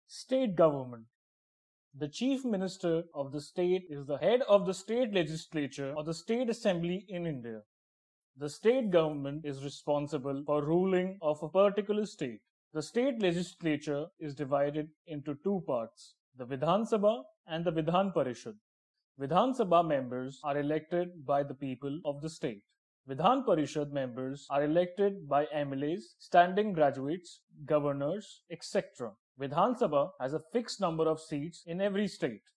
State government. The chief minister of the state is the head of the state legislature or the state assembly in India. The state government is responsible for ruling of a particular state. The state legislature is divided into two parts, the Vidhan Sabha and the Vidhan Parishad. Vidhan Sabha members are elected by the people of the state. Vidhan Parishad members are elected by MLAs, standing graduates, governors, etc. Vidhan Sabha has a fixed number of seats in every state.